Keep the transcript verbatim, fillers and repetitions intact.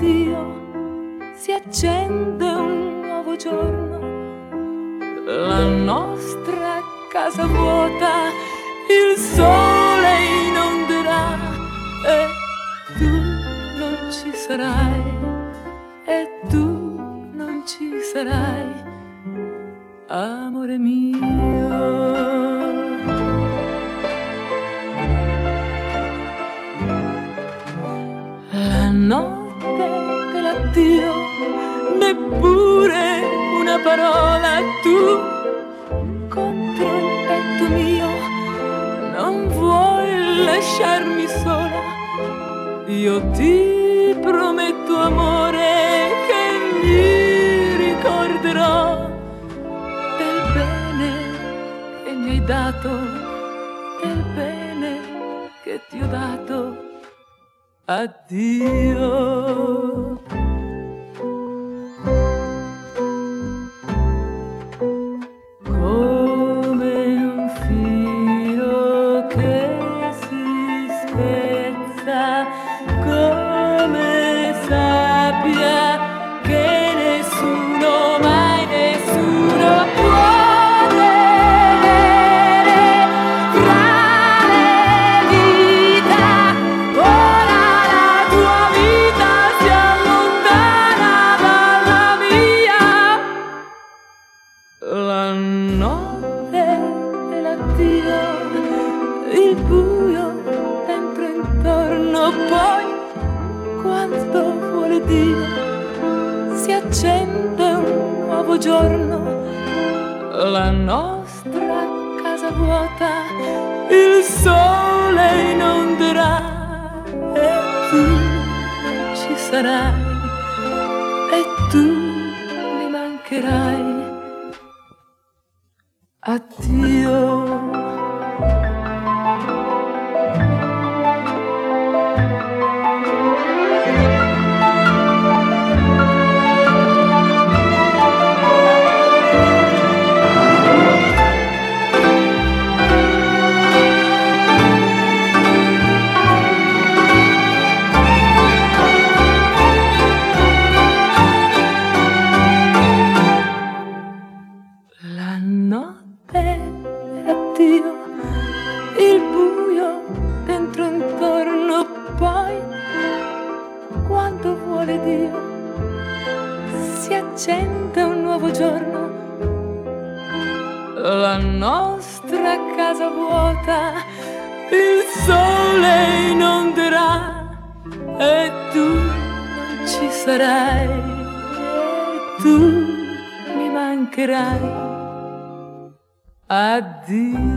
Dio si accende un nuovo giorno, la nostra casa vuota, il sole inonderà e tu non ci sarai, e tu non ci sarai, amore mio. La notte dell'addio, neppure una parola, tu contro il petto mio non vuoi lasciarmi sola. Io ti prometto, amore, che mi ricorderò del bene che mi hai dato, del bene che ti ho dato. Addio. Come un filo che si spezza, come sabbia che nessuno, mai nessuno può tenere fra le dita. Ora la tua vita si allontana dalla mia. La notte dell'addio, il buio dentro e intorno, poi quando vuole Dio si accende un nuovo giorno, la nostra casa vuota, il sole inonderà e tu non ci sarai, e tu mi mancherai. Addio. La notte dell'addio, il buio dentro e intorno, poi quando vuole Dio si accende un nuovo giorno, la nostra casa vuota, il sole inonderà e tu non ci sarai, e tu mi mancherai. Addio.